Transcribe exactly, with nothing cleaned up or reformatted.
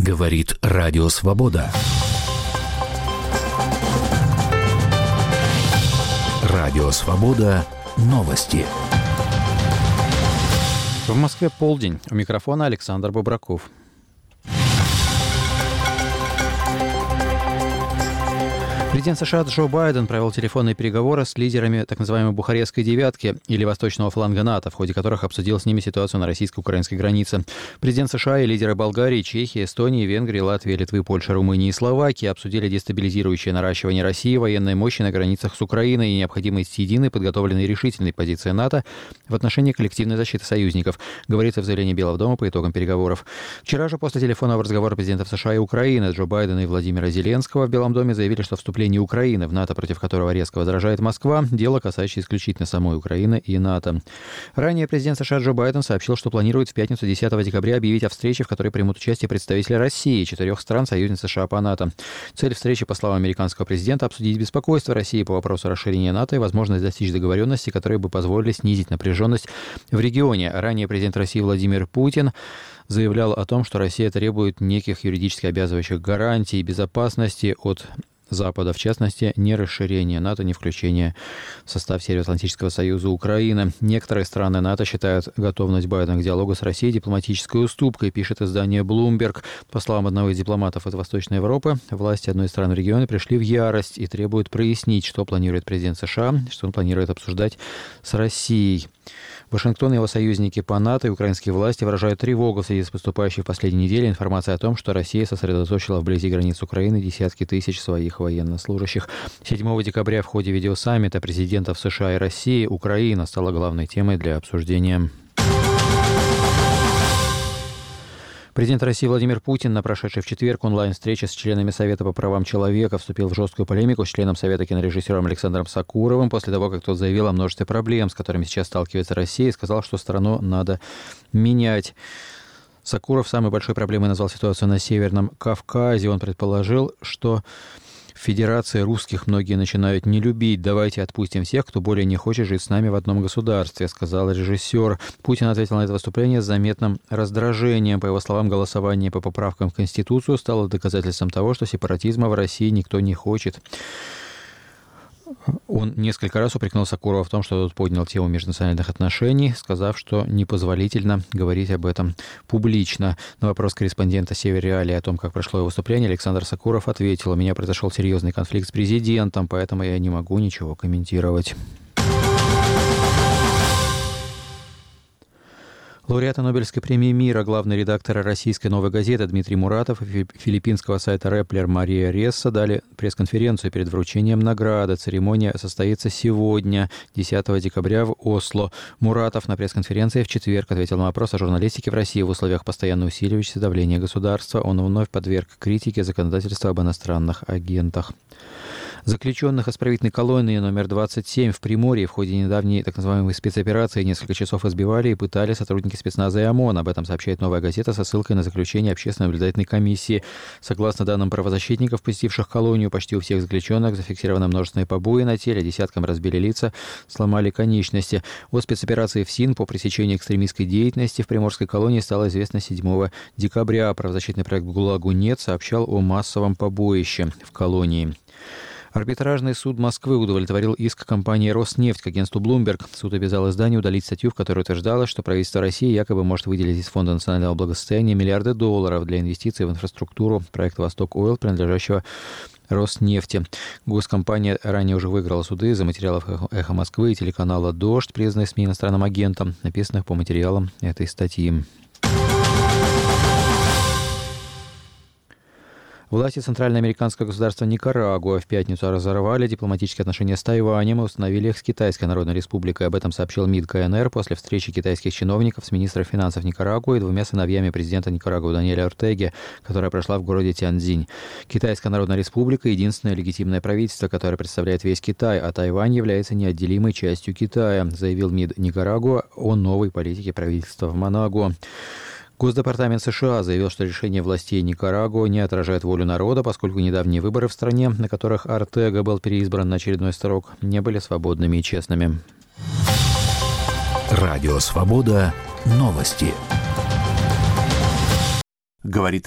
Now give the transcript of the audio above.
Говорит Радио Свобода. Радио Свобода. Новости. В Москве полдень. У микрофона Александр Бобраков. Президент США Джо Байден провел телефонные переговоры с лидерами так называемой Бухарестской девятки или восточного фланга НАТО, в ходе которых обсудил с ними ситуацию на российско-украинской границе. Президент США и лидеры Болгарии, Чехии, Эстонии, Венгрии, Латвии, Литвы, Польши, Румынии и Словакии обсудили дестабилизирующее наращивание России военной мощи на границах с Украиной и необходимость единой, подготовленной и решительной позиции НАТО в отношении коллективной защиты союзников, говорится в заявлении Белого дома по итогам переговоров. Вчера же после телефонного разговора президентов США и Украины Джо Байдена и Владимира Зеленского в Белом доме заявили, что вступление Украины в НАТО, против которого резко возражает Москва, дело, касающееся исключительно самой Украины и НАТО. Ранее президент США Джо Байден сообщил, что планирует в пятницу десятого декабря объявить о встрече, в которой примут участие представители России и четырех стран-союзниц США по НАТО. Цель встречи, по словам американского президента, обсудить беспокойство России по вопросу расширения НАТО и возможность достичь договоренности, которые бы позволили снизить напряженность в регионе. Ранее президент России Владимир Путин заявлял о том, что Россия требует неких юридически обязывающих гарантий безопасности от Запада, в частности, не расширение НАТО, не включение в состав Североатлантического союза Украины. Некоторые страны НАТО считают готовность Байдена к диалогу с Россией дипломатической уступкой, пишет издание Bloomberg. По словам одного из дипломатов из Восточной Европы, власти одной из стран региона пришли в ярость и требуют прояснить, что планирует президент США, что он планирует обсуждать с Россией. Вашингтон и его союзники по НАТО и украинские власти выражают тревогу в связи с поступающей в последние недели информацией о том, что Россия сосредоточила вблизи границ Украины десятки тысяч своих военнослужащих. седьмого декабря в ходе видеосаммита президентов США и России Украина стала главной темой для обсуждения. Президент России Владимир Путин на прошедшей в четверг онлайн-встрече с членами Совета по правам человека вступил в жесткую полемику с членом Совета кинорежиссером Александром Сокуровым после того, как тот заявил о множестве проблем, с которыми сейчас сталкивается Россия, и сказал, что страну надо менять. Сокуров самой большой проблемой назвал ситуацию на Северном Кавказе. Он предположил, что в Федерации русских многие начинают не любить. Давайте отпустим всех, кто более не хочет жить с нами в одном государстве, сказал режиссер. Путин ответил на это выступление с заметным раздражением. По его словам, голосование по поправкам в Конституцию стало доказательством того, что сепаратизма в России никто не хочет. Он несколько раз упрекнул Сокурова в том, что тот поднял тему межнациональных отношений, сказав, что непозволительно говорить об этом публично. На вопрос корреспондента Северреалии о том, как прошло его выступление, Александр Сокуров ответил: «У меня произошел серьезный конфликт с президентом, поэтому я не могу ничего комментировать». Лауреаты Нобелевской премии мира, главный редактор российской «Новой газеты» Дмитрий Муратов и филиппинского сайта Реплер Мария Ресса дали пресс-конференцию перед вручением награды. Церемония состоится сегодня, десятого декабря, в Осло. Муратов на пресс-конференции в четверг ответил на вопрос о журналистике в России в условиях постоянно усиливающегося давления государства. Он вновь подверг критике законодательства об иностранных агентах. Заключенных исправительной колонии номер двадцать семь в Приморье в ходе недавней так называемой спецоперации несколько часов избивали и пытали сотрудники спецназа и ОМОН. Об этом сообщает «Новая газета» со ссылкой на заключение общественной наблюдательной комиссии. Согласно данным правозащитников, посетивших колонию, почти у всех заключенных зафиксировано множественные побои на теле, десяткам разбили лица, сломали конечности. О спецоперации ФСИН по пресечению экстремистской деятельности в Приморской колонии стало известно седьмого декабря. Правозащитный проект «ГУЛАГу нет» сообщал о массовом побоище в колонии. Арбитражный суд Москвы удовлетворил иск компании «Роснефть» к агентству Bloomberg. Суд обязал издание удалить статью, в которой утверждалось, что правительство России якобы может выделить из Фонда национального благосостояния миллиарды долларов для инвестиций в инфраструктуру проекта «Восток-Ойл», принадлежащего Роснефти. Госкомпания ранее уже выиграла суды из-за материалов «Эхо Москвы» и телеканала «Дождь», признанных СМИ иностранным агентом, написанных по материалам этой статьи. Власти центральноамериканского государства Никарагуа в пятницу разорвали дипломатические отношения с Тайванем и установили их с Китайской Народной Республикой. Об этом сообщил МИД КНР после встречи китайских чиновников с министром финансов Никарагуа и двумя сыновьями президента Никарагуа Даниэля Ортеги, которая прошла в городе Тяньцзинь. Китайская Народная Республика – единственное легитимное правительство, которое представляет весь Китай, а Тайвань является неотделимой частью Китая, заявил МИД Никарагуа о новой политике правительства в Манагуа. Госдепартамент США заявил, что решение властей Никарагуа не отражает волю народа, поскольку недавние выборы в стране, на которых Ортега был переизбран на очередной срок, не были свободными и честными. Радио Свобода. Новости. Говорит